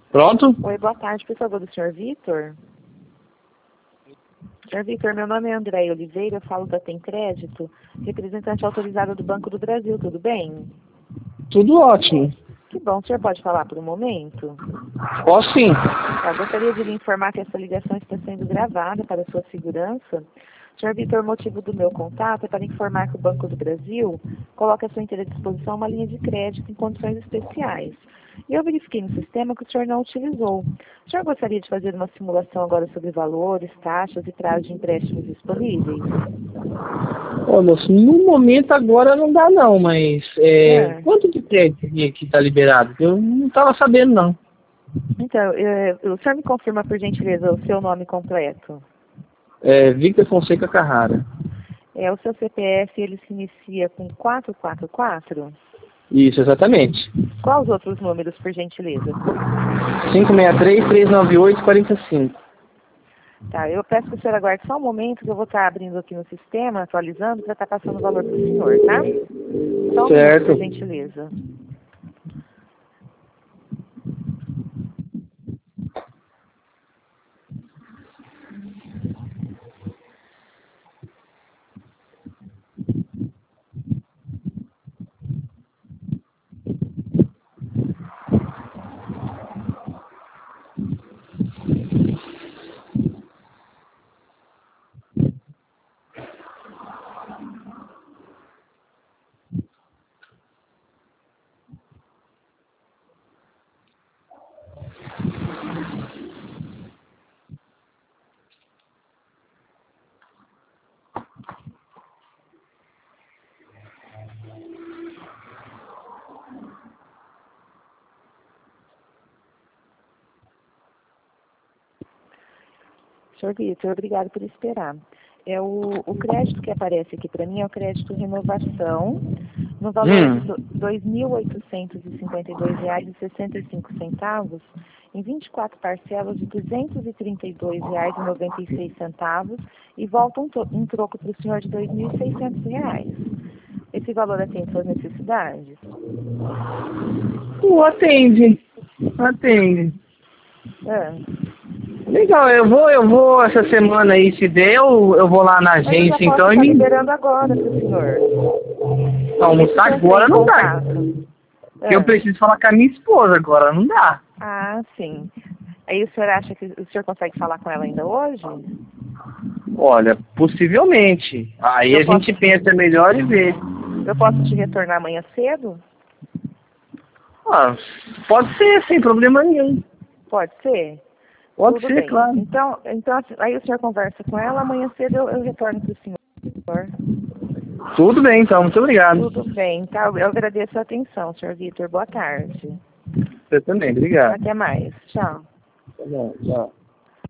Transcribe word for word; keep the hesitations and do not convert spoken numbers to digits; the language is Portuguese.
Pronto? Oi, boa tarde, por favor, do senhor Vitor. senhor Vitor, meu nome é André Oliveira, eu falo da Tem Crédito, representante autorizada do Banco do Brasil, tudo bem? Tudo ótimo. Que bom, o senhor pode falar por um momento? Posso sim. Eu gostaria de lhe informar que essa ligação está sendo gravada para sua segurança. senhor Vitor, o motivo do meu contato é para informar que o Banco do Brasil coloca à sua inteira disposição uma linha de crédito em condições especiais. E eu verifiquei no sistema que o senhor não utilizou. O senhor gostaria de fazer uma simulação agora sobre valores, taxas e prazos de empréstimos disponíveis? Ô, moço, no momento agora não dá não, mas é, É. quanto de crédito que está liberado? Eu não estava sabendo não. Então, é, o senhor me confirma, por gentileza, o seu nome completo? É, Victor Fonseca Carrara. É, o seu C P F, ele se inicia com quatro quatro quatro? Isso, exatamente. Quais os outros números, por gentileza? cinco seis três, três nove oito, quatro cinco. Tá, eu peço que o senhor aguarde só um momento que eu vou estar abrindo aqui no sistema, atualizando, para estar passando o valor para o senhor, tá? Só um Certo. minuto, por gentileza. senhor Vitor, obrigado por esperar. É o, o crédito que aparece aqui para mim é o crédito renovação, no valor Hum. de dois mil oitocentos e cinquenta e dois reais e sessenta e cinco centavos, em vinte e quatro parcelas de duzentos e trinta e dois reais e noventa e seis centavos, e volta um, um troco para o senhor de dois mil e seiscentos reais. Esse valor atende suas necessidades? Pô, atende. Atende. É. Legal, eu vou, eu vou essa semana aí, se der, eu, eu vou lá na Mas eu já agência posso então e estar me. liberando agora para o senhor. Almoçar Deixa eu agora em não dá. contato. Porque eu É. preciso falar com a minha esposa agora, não dá. Ah, sim. Aí o senhor acha que o senhor consegue falar com ela ainda hoje? Olha, possivelmente. Aí Eu a posso, gente pensa melhor e vê. eu posso te retornar amanhã cedo? Ah, pode ser, sem problema nenhum. Pode ser? Pode Tudo ser, bem. claro. Então, então assim, aí o senhor conversa com ela, amanhã cedo eu, eu retorno para o senhor. Tudo bem, então. Muito obrigado. Tudo bem, tá? Eu agradeço a atenção, senhor Vitor. Boa tarde. Você também, obrigado. Até mais. Tchau. Tá bom, tchau.